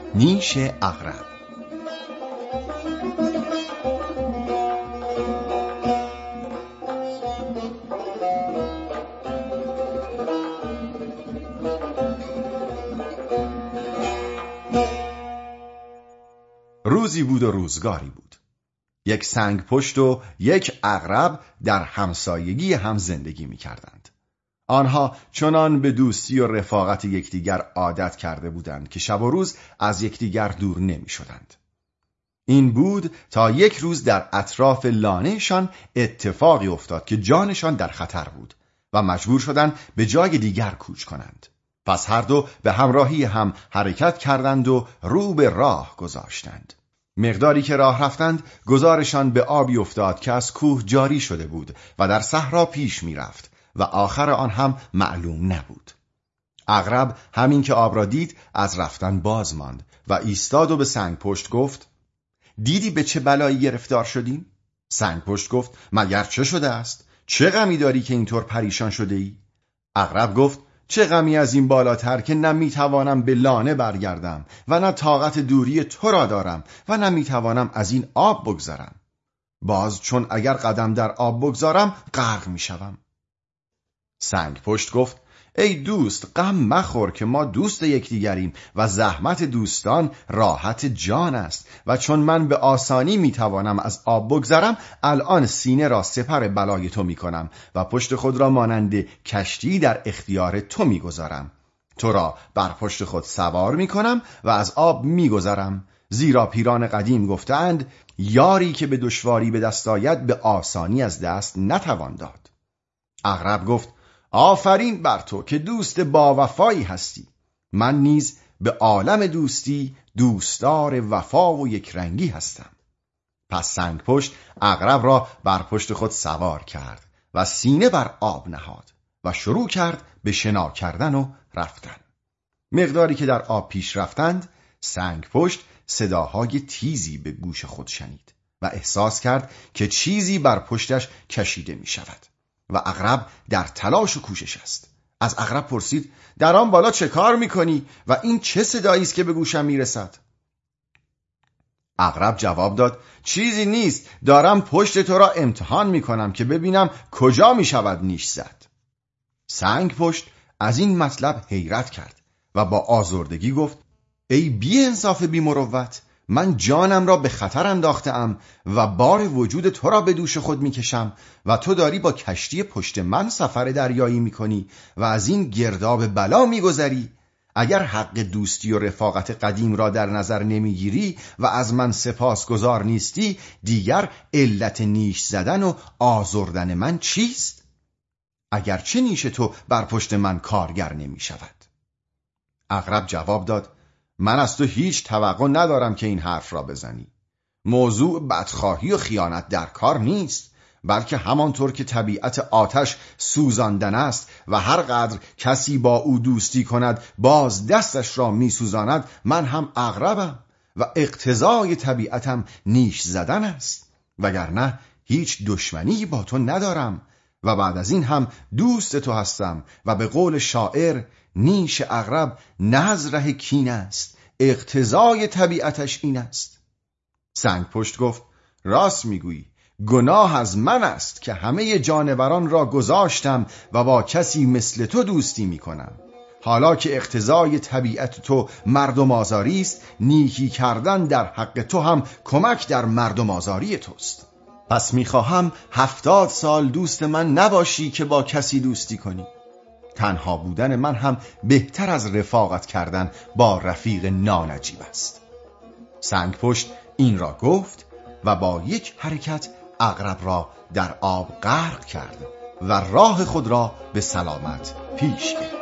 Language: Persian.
نیش عقرب. روزی بود و روزگاری بود. یک سنگ پشت و یک عقرب در همسایگی هم زندگی می کردند. آنها چنان به دوستی و رفاقت یکدیگر عادت کرده بودند که شب و روز از یکدیگر دور نمی شدند. این بود تا یک روز در اطراف لانهشان اتفاقی افتاد که جانشان در خطر بود و مجبور شدند به جای دیگر کوچ کنند. پس هر دو به همراهی هم حرکت کردند و رو به راه گذاشتند. مقداری که راه رفتند گذارشان به آبی افتاد که از کوه جاری شده بود و در صحرا پیش می رفت و آخر آن هم معلوم نبود. عقرب همین که آب را دید از رفتن باز ماند و ایستاد و به سنگ پشت گفت: دیدی به چه بلایی گرفتار شدیم؟ سنگ پشت گفت: مگر چه شده است؟ چه غمی داری که اینطور پریشان شده ای؟ عقرب گفت: چه غمی از این بالاتر که نه میتوانم به لانه برگردم و نه طاقت دوری تو را دارم و نه میتوانم از این آب بگذرم. باز چون اگر قدم در آب بگذارم غرق میشوم. سنگ پشت گفت: ای دوست، غم مخور که ما دوست یکدیگریم و زحمت دوستان راحت جان است و چون من به آسانی میتوانم از آب بگذرم، الان سینه را سپر بلای تو میکنم و پشت خود را مانند کشتی در اختیار تو میگذارم. تو را بر پشت خود سوار میکنم و از آب میگذرم، زیرا پیران قدیم گفتند یاری که به دشواری به دست آید به آسانی از دست نتوان داد. عقرب گفت: آفرین بر تو که دوست با وفایی هستی. من نیز به عالم دوستی دوستدار وفا و یک رنگی هستم. پس سنگ پشت عقرب را بر پشت خود سوار کرد و سینه بر آب نهاد و شروع کرد به شنا کردن و رفتن. مقداری که در آب پیش رفتند، سنگ پشت صداهای تیزی به گوش خود شنید و احساس کرد که چیزی بر پشتش کشیده می شود و عقرب در تلاش و کوشش است. از عقرب پرسید: در آن بالا چه کار میکنی و این چه صدایی است که به گوشم میرسد؟ عقرب جواب داد: چیزی نیست، دارم پشت تو را امتحان میکنم که ببینم کجا میشود نیش زد. سنگ پشت از این مطلب حیرت کرد و با آزردگی گفت: ای بی انصاف بی مروت، من جانم را به خطر انداختم و بار وجود تو را به دوش خود میکشم و تو داری با کشتی پشت من سفر دریایی میکنی و از این گرداب بلا میگذری. اگر حق دوستی و رفاقت قدیم را در نظر نمیگیری و از من سپاسگزار نیستی، دیگر علت نیش زدن و آزردن من چیست؟ اگرچه نیش تو بر پشت من کارگر نمیشود. عقرب جواب داد: من از تو هیچ توقع ندارم که این حرف را بزنی. موضوع بدخواهی و خیانت در کار نیست، بلکه همانطور که طبیعت آتش سوزاندن است و هر قدر کسی با او دوستی کند باز دستش را می سوزاند، من هم عقربم و اقتضای طبیعتم نیش زدن است، وگرنه هیچ دشمنی با تو ندارم و بعد از این هم دوست تو هستم و به قول شاعر نیش عقرب نه از ره کین است، اقتضای طبیعتش این است. سنگ پشت گفت: راست میگویی، گناه از من است که همه جانوران را گذاشتم و با کسی مثل تو دوستی میکنم. حالا که اقتضای طبیعت تو مردم آزاری است، نیکی کردن در حق تو هم کمک در مردم آزاری توست. پس میخواهم 70 سال دوست من نباشی که با کسی دوستی کنی. تنها بودن من هم بهتر از رفاقت کردن با رفیق نانجیب است. سنگ پشت این را گفت و با یک حرکت عقرب را در آب غرق کرد و راه خود را به سلامت پیش گرفت.